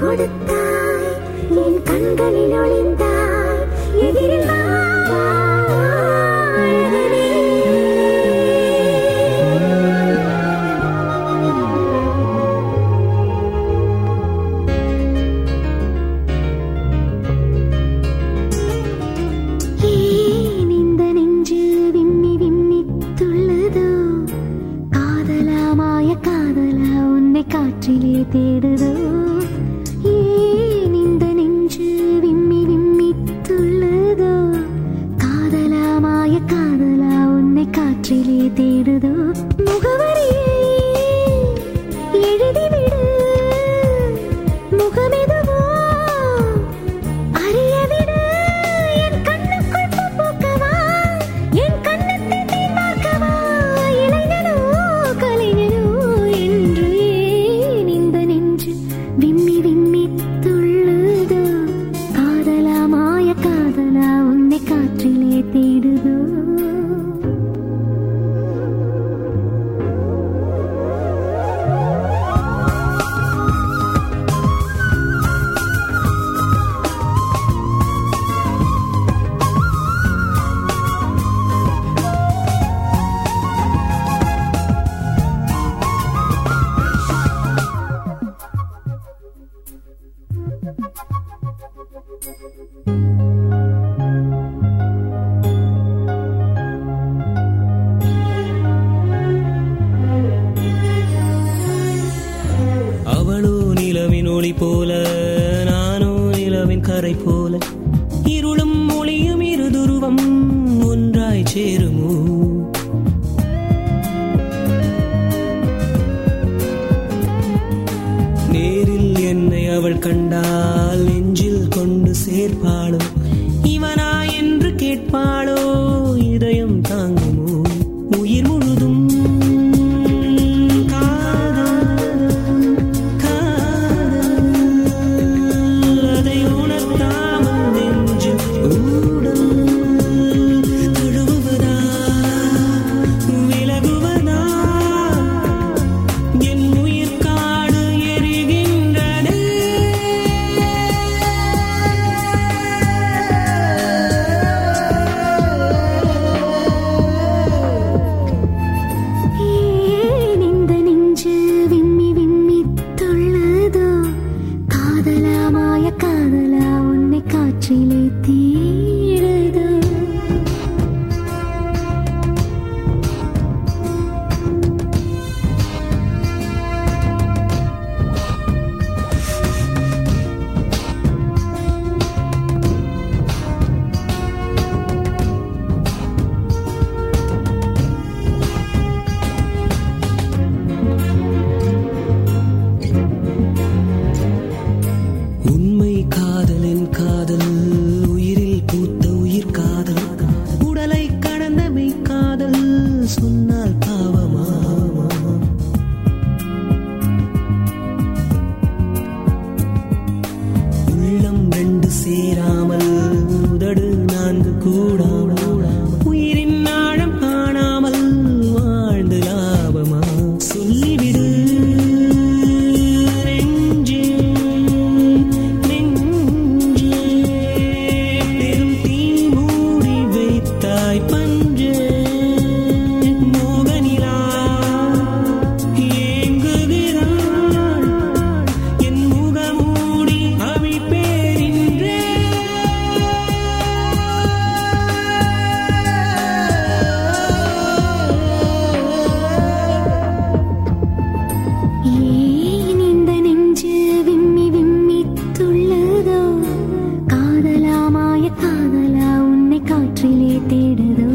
கொடுத்தாய், என் கண்களில் ஒளிந்தாய், எதிரில் வா அழகனே. ஏன் இந்த நெஞ்சு விம்மி விம்மி துள்ளுதோ, காதலா மாய காதலா உன்னை காற்றிலே தேடுதோ. ஏன் இந்த நெஞ்சு விம்மி விம்மி துள்ளுதோ, காதலா மாய காதலா உன்னை காற்றிலே தேடுதோ. முகவரியை எழுதிவிடு, முகமெதுவோ அறியவிடு. என் கண்ணுக்குள் பூ பூக்கவா, என் கண்ணத்தை நீ பார்க்கவா. இளைஞனோ கலைஞனோ என்று ஏன் இந்த நெஞ்சு விம்மி விம்மி துள்ளுதோ, காதலா மாய காதலா உன்னை காற்றிலே தேடுதோ. அவளோ நிலவின் ஒளி போல, நானோ நிலவின் கரை போல, இருளும் ஒளியும் இருதுருவம் ஒன்றாய் சேருமோ. நேரில் என்னை அவள் கண்டால் நெஞ்சில் கொண்டு சேர்ப்பாளோ, இவனா என்று கேட்பாளோ, இதயம் தாங்குமோ. உயிர் முழுதும் காதலா மாய காதலா உன்னை காற்றிலே தேடுதோ.